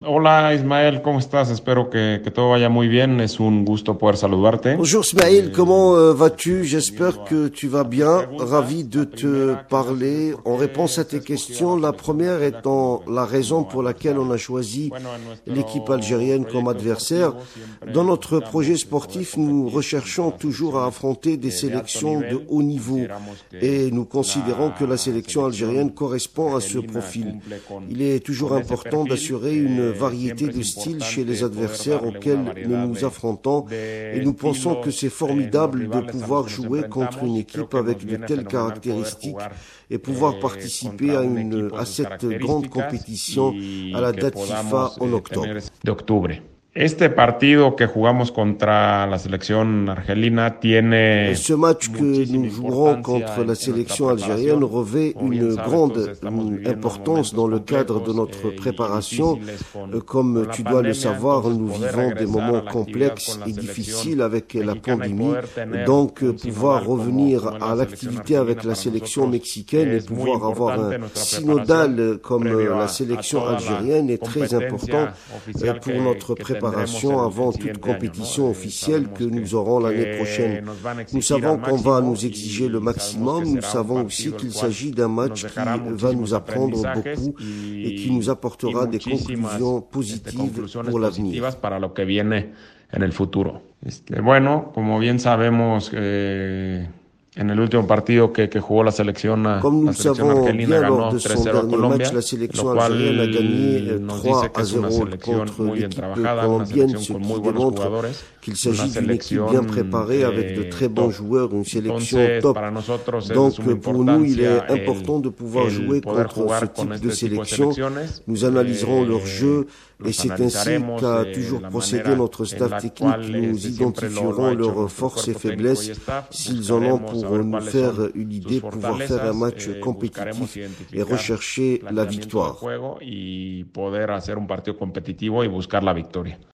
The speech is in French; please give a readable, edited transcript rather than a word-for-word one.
Hola Ismael, ¿cómo estás? Espero que todo vaya muy bien. Es un gusto poder saludarte. Bonjour Smaïl, comment vas-tu? J'espère Debido a que tu vas tus bien. Ravi preguntas, de la te primera quizás es parler por en réponse qué à se tes escogió questions. a la La selección première argentina étant la raison como pour laquelle on a adversario. choisi Bueno, en l'équipe nuestro algérienne comme proyecto adversaire. deportivo Dans siempre notre projet buscamos poder sportif, nous competir recherchons contra toujours à selecciones affronter des de alto sélections de nivel. haut niveau Consideramos que et nous considérons que la la sélection algérienne selección correspond à ce argelina profil. cumple Il est toujours con ese important perfil. d'assurer une variété Siempre es de styles chez les importante poder adversaires darle una auxquels nous variedad nous affrontons et de nous pensons que c'est estilos en los formidable de rivales a los pouvoir que nos jouer contre une enfrentamos y creo équipe que nos avec de viene telles fenomenal poder caractéristiques jugar et pouvoir participer contra un equipo de à sus cette grande características compétition à y la que date FIFA podamos en tener octobre. de octubre. Este partido que jugamos contra la selección argelina tiene Ce match que muchísima nous jouerons importancia contre la en nuestra sélection algérienne preparación. revêt Como bien une sabes, todos grande estamos viviendo importance momentos dans le cadre de complejos notre y préparation. difíciles Comme con la tu dois le pandemia, savoir, entonces nous poder vivons des regresar a moments la actividad complexes con la et selección difficiles avec la mexicana y pandémie. poder tener Donc, un pouvoir sinodal como revenir es à la selección l'activité avec argelina la para sélection nosotros mexicaine et es muy pouvoir avoir un importante nuestra preparación synodal comme previo la a sélection toda la algérienne est très important competencia oficial pour notre que tendremos préparation el avant toute siguiente año, ¿no? compétition officielle que Sabemos nous aurons l'année prochaine. que nos van a Nous exigir savons al qu'on va máximo nous exiger le y sabemos que maximum. Nous será un savons aussi partido el qu'il cual s'agit d'un nos match dejará qui va nous muchísimos apprendre aprendizajes beaucoup et qui nous y apportera des muchísimas conclusions positives conclusiones pour l'avenir. positivas para lo que viene en el futuro. Bueno, como bien sabemos, en el último partido que jugó Comme nous la le selección savons argelina bien lors de ganó son 3-0 a dernier match, Colombia, la lo sélection algérienne a gagné cual nos 3 dice que à es una 0 selección contre muy bien l'équipe trabajada, una colombienne, selección ce con muy qui buenos démontre jugadores, qu'il una s'agit d'une équipe bien selección préparée avec de très bons top. joueurs, une sélection Entonces, top. para nosotros es de Donc suma pour nous, il importancia est important de pouvoir el jouer poder contre ce jugar con type de este tipo de sélection. selecciones. Nous analyserons leur jeu et Los c'est ainsi analizaremos qu'a toujours la procédé manera notre en staff la technique. cual Nous siempre lo identifierons ha hecho leurs nuestro forces et cuerpo técnico y faiblesses staff. s'ils en ont Buscaremos pour saber nous cuáles faire son une sus idée, pouvoir faire un fortalezas, match buscaremos compétitif et identificar rechercher la planteamiento de victoire. juego y poder hacer un partido competitivo y buscar la victoria.